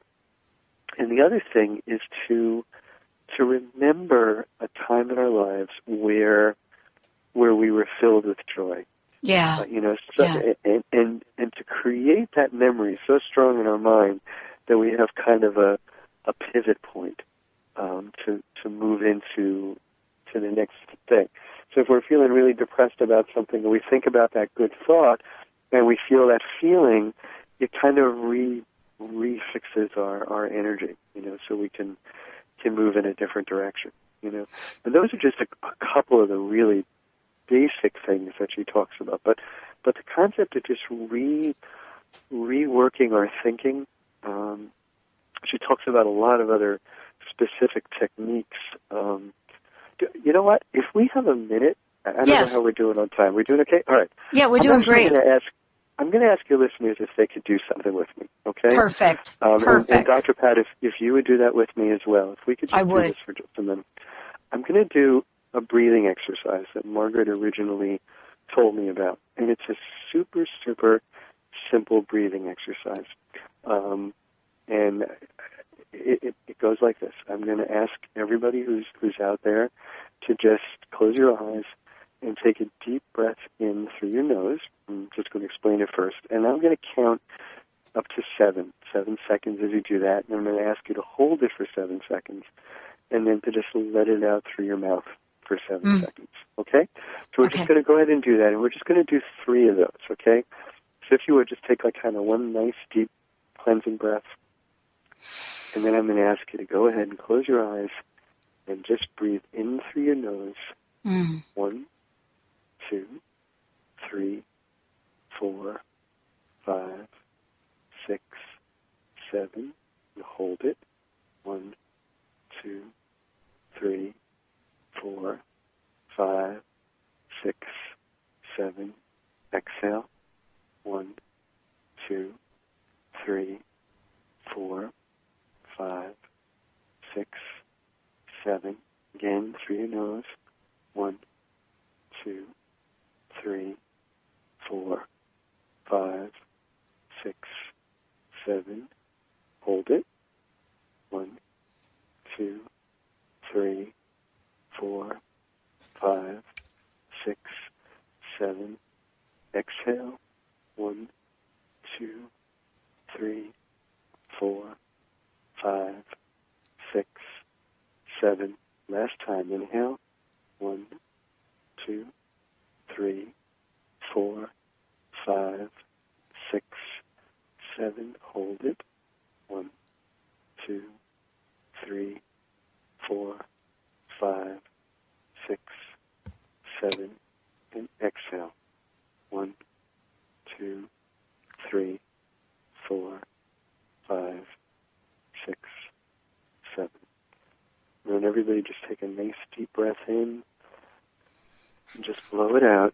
And the other thing is to to remember a time in our lives where where we were filled with joy. Yeah. Uh, you know, so, yeah. and, and and to create that memory so strong in our mind that we have kind of a a pivot point um, to to move into to the next thing. So if we're feeling really depressed about something and we think about that good thought and we feel that feeling, it kind of re refixes our, our energy, you know, so we can can move in a different direction, you know. And those are just a, a couple of the really basic things that she talks about. But but the concept of just re reworking our thinking, um, she talks about a lot of other specific techniques. Um, you know what? If we have a minute, I don't yes. know how we're doing on time. We're doing okay? All right. Yeah, we're I'm doing great. Gonna ask, I'm going to ask your listeners if they could do something with me, okay? Perfect. Um, Perfect. And, and Doctor Pat, if, if you would do that with me as well, if we could just I do would. this for just a minute. I'm going to do a breathing exercise that Margaret originally told me about. And it's a super, super simple breathing exercise. Um, and it, it, it goes like this. I'm going to ask everybody who's who's out there to just close your eyes and take a deep breath in through your nose. I'm just going to explain it first. And I'm going to count up to seven, seven seconds as you do that. And I'm going to ask you to hold it for seven seconds and then to just let it out through your mouth for seven mm. seconds, okay? So we're okay. just going to go ahead and do that, and we're just going to do three of those, okay? So if you would, just take like kind of one nice, deep, cleansing breath, and then I'm going to ask you to go ahead and close your eyes and just breathe in through your nose. Mm. One, two, three, four, five, six, seven. You hold it. One, two, three, four, five, six, seven. Exhale. One, two, three, four, five, six, seven. Again, through your nose. One, two, three, four, five, six, seven. Hold it. One, two, three, four, five, six, seven. Exhale. One, two, three, four, five, six, seven. Last time. Inhale. One, two, three, four, five, six, seven. Hold it. One, two, three, four, five, six, seven, and exhale. One, two, three, four, five, six, seven. And then everybody just take a nice deep breath in and just blow it out.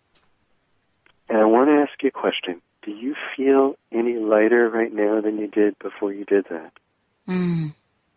And I want to ask you a question. Do you feel any lighter right now than you did before you did that? Mm.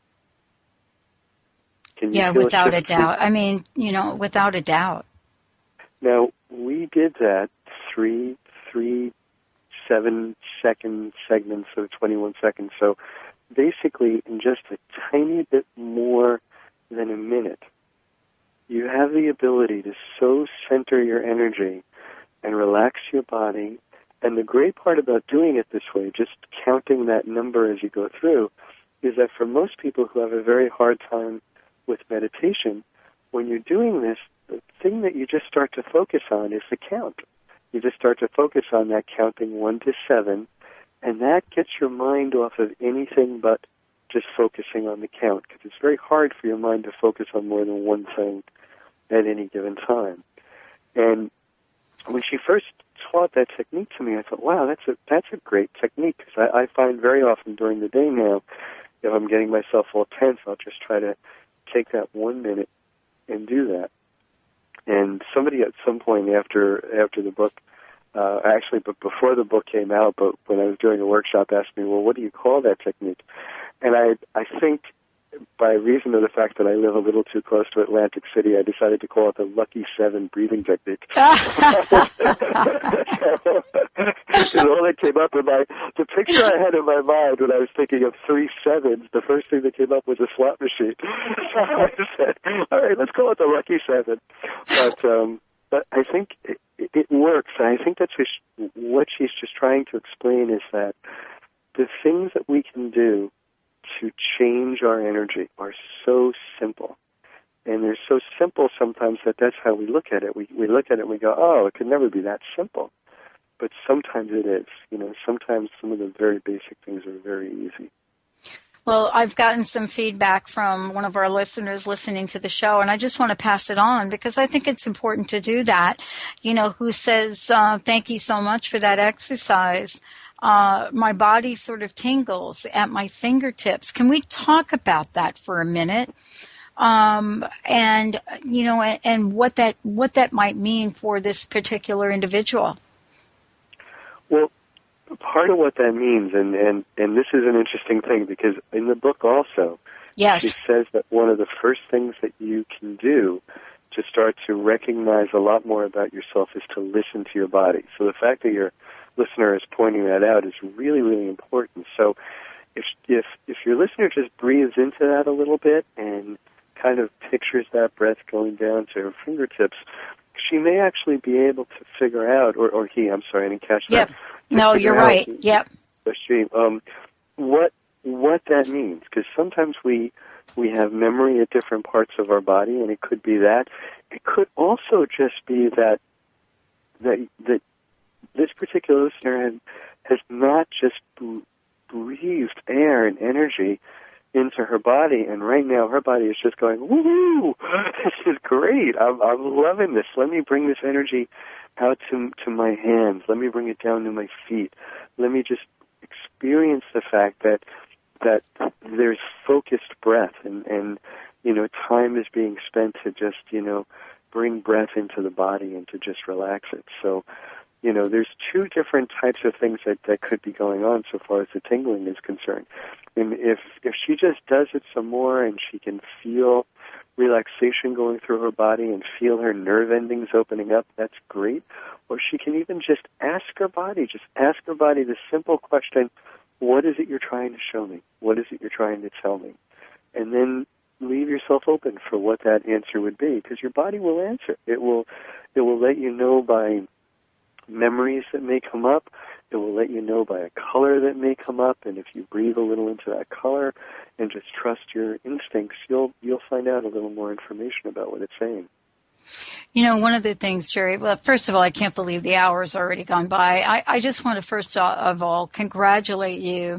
Can you yeah, feel without a, a doubt. I mean, you know, without a doubt. Now, we did that three, three, seven second segments, so twenty-one seconds. So basically, in just a tiny bit more than a minute, you have the ability to so center your energy and relax your body. And the great part about doing it this way, just counting that number as you go through, is that for most people who have a very hard time with meditation, when you're doing this, the thing that you just start to focus on is the count. You just start to focus on that counting one to seven, and that gets your mind off of anything but just focusing on the count, because it's very hard for your mind to focus on more than one thing at any given time. And when she first taught that technique to me, I thought, wow, that's a that's a great technique, because I, I find very often during the day now, if I'm getting myself all tense, I'll just try to take that one minute and do that. And somebody at some point after after the book, uh, actually, but before the book came out, but when I was doing a workshop, asked me, well, what do you call that technique? And I I think by reason of the fact that I live a little too close to Atlantic City, I decided to call it the Lucky Seven breathing technique. Because all that came up in my, the picture I had in my mind when I was thinking of three sevens, the first thing that came up was a slot machine. So I just said, all right, let's call it the Lucky Seven. But, um, but I think it, it works. And I think that's what, she, what she's just trying to explain is that the things that we can do to change our energy are so simple. And they're so simple sometimes that that's how we look at it. We we look at it and we go, oh, it could never be that simple. But sometimes it is. You know, sometimes some of the very basic things are very easy. Well, I've gotten some feedback from one of our listeners listening to the show, and I just want to pass it on because I think it's important to do that, you know, who says, uh, thank you so much for that exercise. Uh, my body sort of tingles at my fingertips. Can we talk about that for a minute? Um, and, you know, and, and what that, what that might mean for this particular individual? Well, part of what that means, and, and, and this is an interesting thing because in the book also, yes, she says that one of the first things that you can do to start to recognize a lot more about yourself is to listen to your body. So the fact that your listener is pointing that out is really, really important. So if if if your listener just breathes into that a little bit and kind of pictures that breath going down to her fingertips, she may actually be able to figure out, or, or he, I'm sorry, I didn't catch yep. that. No, you're right. Yep. She, um, what what that means, because sometimes we we have memory at different parts of our body, and it could be that. It could also just be that that that this particular listener has, has not just breathed air and energy into her body, and right now her body is just going, woo, this is great. I'm, I'm loving this. Let me bring this energy out to to my hands. Let me bring it down to my feet. Let me just experience the fact that that there's focused breath, and, and you know, time is being spent to just, you know, bring breath into the body and to just relax it. So, you know, there's two different types of things that, that could be going on so far as the tingling is concerned. And if if she just does it some more and she can feel relaxation going through her body and feel her nerve endings opening up, that's great. Or she can even just ask her body, just ask her body the simple question, what is it you're trying to show me? What is it you're trying to tell me? And then leave yourself open for what that answer would be, because your body will answer. It will, it will let you know by memories that may come up. It will let you know by a color that may come up, and if you breathe a little into that color and just trust your instincts, you'll you'll find out a little more information about what it's saying. You know, one of the things, Jerry, well, first of all, I can't believe the hour's already gone by. I, I just want to first of all congratulate you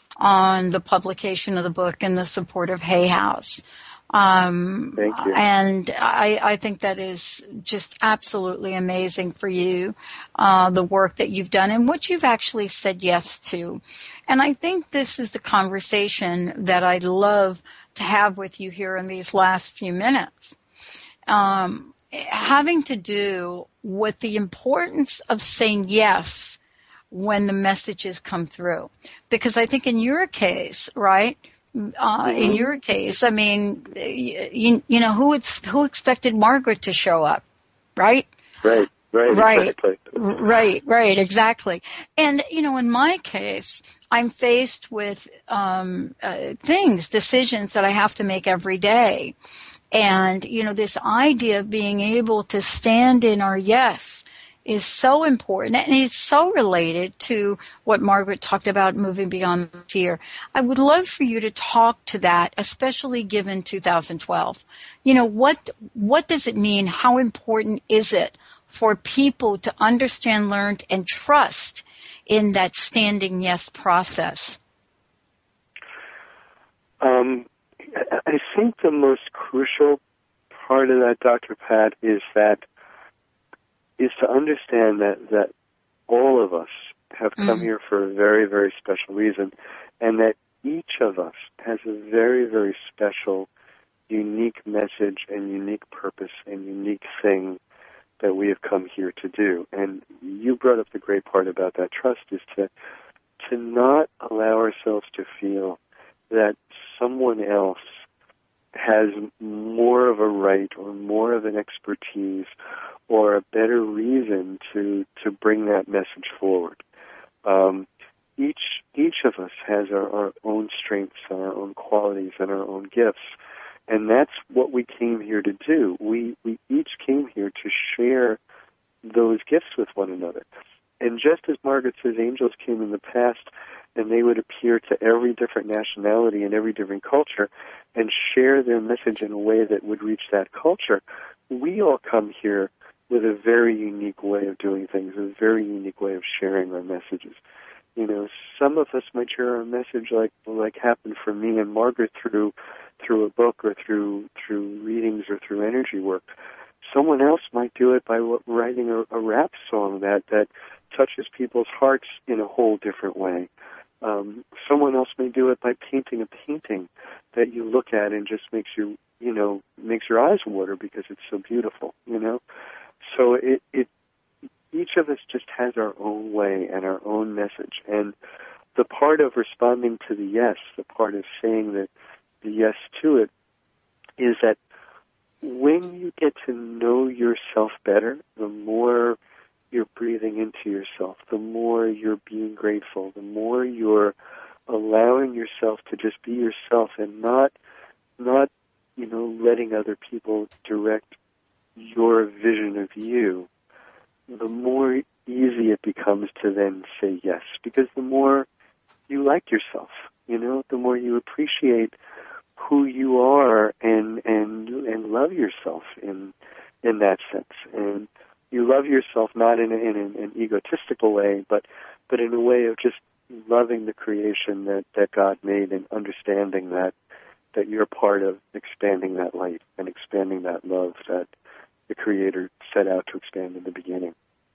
on the publication of the book and the support of Hay House. Um, Thank you. And I, I think that is just absolutely amazing for you, uh, the work that you've done and what you've actually said yes to. And I think this is the conversation that I'd love to have with you here in these last few minutes. Um, having to do with the importance of saying yes when the messages come through. Because I think in your case, right, Uh, in your case, I mean, you, you know, who it's, who expected Margaret to show up, right? Right, right, right, exactly. right, right, exactly. And, you know, in my case, I'm faced with um, uh, things, decisions that I have to make every day. And, you know, this idea of being able to stand in our yes is so important, and it's so related to what Margaret talked about, moving beyond fear. I would love for you to talk to that, especially given two thousand twelve. You know, what what does it mean? How important is it for people to understand, learn, and trust in that standing yes process? Um, I think the most crucial part of that, Doctor Pat, is that is to understand that, that all of us have come Mm-hmm. here for a very, very special reason, and that each of us has a very, very special, unique message and unique purpose and unique thing that we have come here to do. And you brought up the great part about that trust is to to not allow ourselves to feel that someone else has more of a right or more of an expertise or a better reason to, to bring that message forward. Um, each each of us has our, our own strengths and our own qualities and our own gifts, and that's what we came here to do. We we each came here to share those gifts with one another. And just as Margaret says, angels came in the past, and they would appear to every different nationality and every different culture and share their message in a way that would reach that culture, we all come here with a very unique way of doing things, a very unique way of sharing our messages. You know, some of us might share our message like like happened for me and Margaret through through a book or through through readings or through energy work. Someone else might do it by writing a, a rap song that, that touches people's hearts in a whole different way. Um, someone else may do it by painting a painting that you look at and just makes you, you know, makes your eyes water because it's so beautiful, you know. So it, it, each of us just has our own way and our own message. And the part of responding to the yes, the part of saying the, the yes to it, is that when you get to know yourself better, the more you're breathing into yourself, the more you're being grateful, the more you're allowing yourself to just be yourself and not, not, you know, letting other people direct your vision of you, the more easy it becomes to then say yes. Because the more you like yourself, you know, the more you appreciate who you are and and and love yourself in in that sense. And you love yourself not in, a, in an, an egotistical way, but but in a way of just loving the creation that, that God made and understanding that that you're part of expanding that light and expanding that love that the Creator set out to expand in the beginning.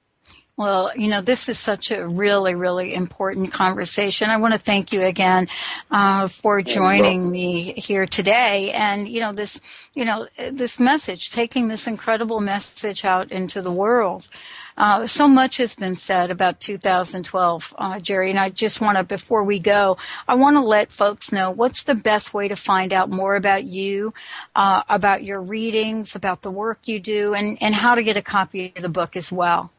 Well, you know, this is such a really, really important conversation. I want to thank you again uh, for joining me here today. And, you know, this, you know, this message, taking this incredible message out into the world. Uh, so much has been said about two thousand twelve, uh, Jerry, and I just want to, before we go, I want to let folks know what's the best way to find out more about you, uh, about your readings, about the work you do, and, and how to get a copy of the book as well.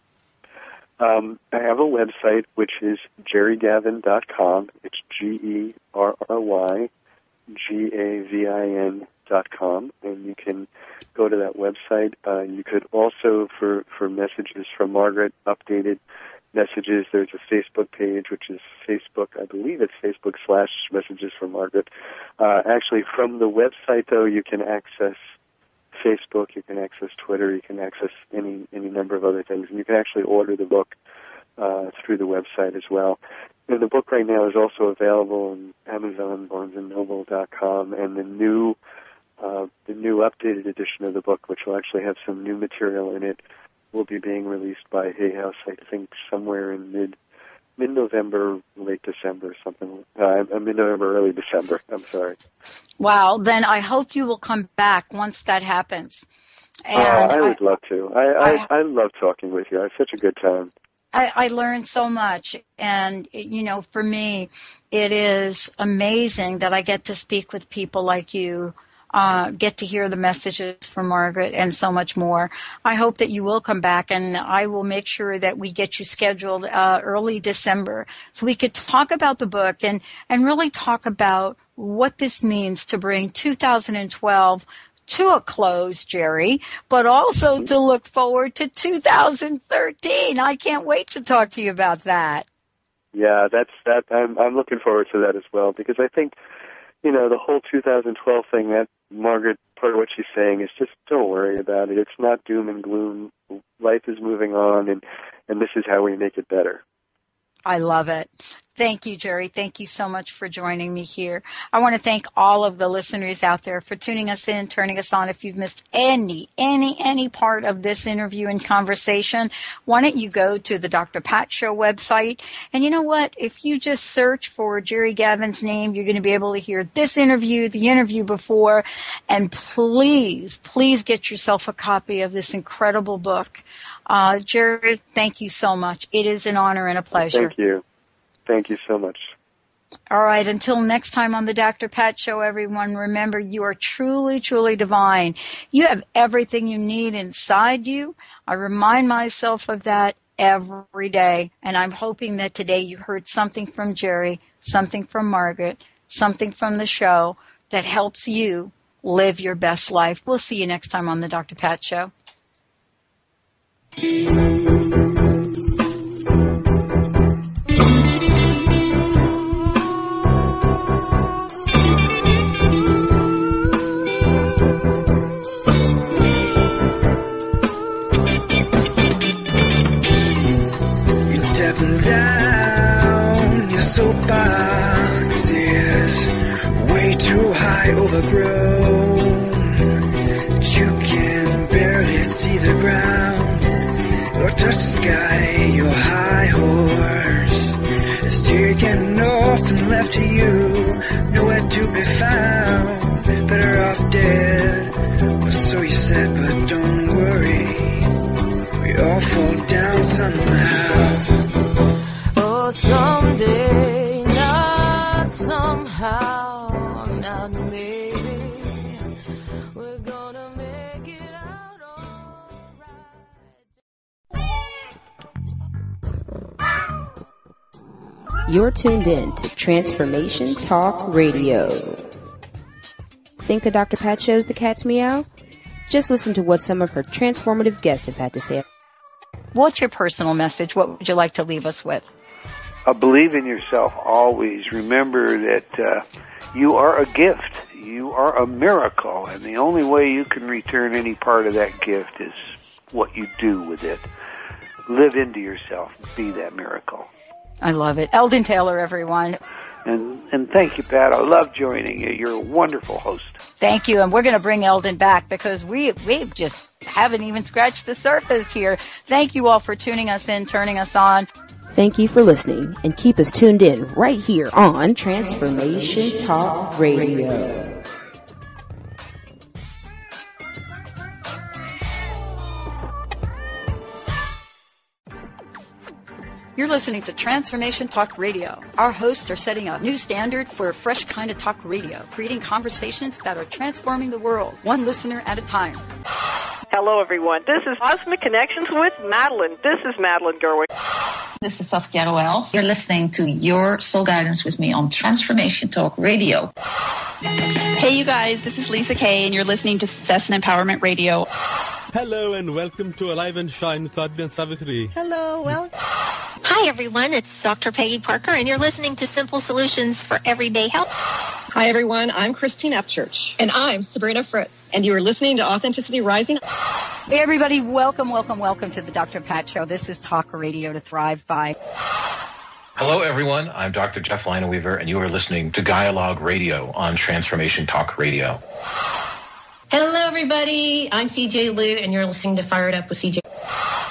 Um, I have a website, which is jerry gavin dot com. It's G E R R Y G A V I N dot com, and you can go to that website. Uh, you could also, for, for messages from Margaret, updated messages, there's a Facebook page, which is Facebook, I believe it's Facebook slash messages from Margaret. Uh, actually, from the website, though, you can access Facebook, you can access Twitter, you can access any any number of other things, and you can actually order the book uh, through the website as well. And the book right now is also available on Amazon, Barnes and Noble dot com, and the new uh, the new updated edition of the book, which will actually have some new material in it, will be being released by Hay House, I think, somewhere in mid mid-November, late December, something. Uh, mid-November, early December. I'm sorry. Wow. Then I hope you will come back once that happens. And uh, I would I, love to. I, I, I, I love talking with you. I had such a good time. I, I learned so much. And, you know, for me, it is amazing that I get to speak with people like you, Uh, get to hear the messages from Margaret and so much more. I hope that you will come back, and I will make sure that we get you scheduled uh, early December so we could talk about the book and, and really talk about what this means to bring two thousand twelve to a close, Jerry, but also to look forward to two thousand thirteen. I can't wait to talk to you about that. Yeah, that's that. I'm, I'm looking forward to that as well, because I think, you know, the whole two thousand twelve thing, that Margaret, part of what she's saying is just don't worry about it. It's not doom and gloom. Life is moving on, and, and this is how we make it better. I love it. Thank you, Jerry. Thank you so much for joining me here. I want to thank all of the listeners out there for tuning us in, turning us on. If you've missed any, any, any part of this interview and conversation, why don't you go to the Doctor Pat Show website? And you know what? If you just search for Jerry Gavin's name, you're going to be able to hear this interview, the interview before. And please, please get yourself a copy of this incredible book. Uh, Jerry, thank you so much. It is an honor and a pleasure. Thank you. Thank you so much. All right. Until next time on the Doctor Pat Show, everyone, remember you are truly, truly divine. You have everything you need inside you. I remind myself of that every day. And I'm hoping that today you heard something from Jerry, something from Margaret, something from the show that helps you live your best life. We'll see you next time on the Doctor Pat Show. Stepping down, your soapbox is way too high, overgrown, that you can barely see the ground or touch the sky. Your high horse is taking nothing left to you, nowhere to be found, better off dead, or so you said, but don't worry, we all fall down somehow. Oh, someday, not somehow, not maybe, we're gonna make it out alright. You're tuned in to Transformation Talk Radio. Think the Doctor Pat Show's the cat's meow? Just listen to what some of her transformative guests have had to say. What's your personal message? What would you like to leave us with? Uh, believe in yourself always. Remember that uh, you are a gift. You are a miracle, and the only way you can return any part of that gift is what you do with it. Live into yourself. Be that miracle. I love it. Eldon Taylor, everyone. And and thank you, Pat. I love joining you. You're a wonderful host. Thank you. And we're going to bring Eldon back because we we just haven't even scratched the surface here. Thank you all for tuning us in, turning us on. Thank you for listening, and keep us tuned in right here on Transformation Talk Radio. You're listening to Transformation Talk Radio. Our hosts are setting a new standard for a fresh kind of talk radio, creating conversations that are transforming the world, one listener at a time. Hello, everyone. This is Cosmic Connections with Madeline. This is Madeline Gerwig. This is Saskia Roel. You're listening to Your Soul Guidance with me on Transformation Talk Radio. Hey, you guys. This is Lisa Kay, and you're listening to Success and Empowerment Radio. Hello, and welcome to Alive and Shine with Adrian Savitri. Hello, well... Hi, everyone. It's Doctor Peggy Parker, and you're listening to Simple Solutions for Everyday Health. Hi, everyone. I'm Christine Upchurch. And I'm Sabrina Fritz. And you are listening to Authenticity Rising. Hey, everybody. Welcome, welcome, welcome to the Doctor Pat Show. This is Talk Radio to Thrive By. Hello, everyone. I'm Doctor Jeff Lineweaver, and you are listening to Dialogue Radio on Transformation Talk Radio. Hello, everybody. I'm C J Liu, and you're listening to Fire It Up with C J.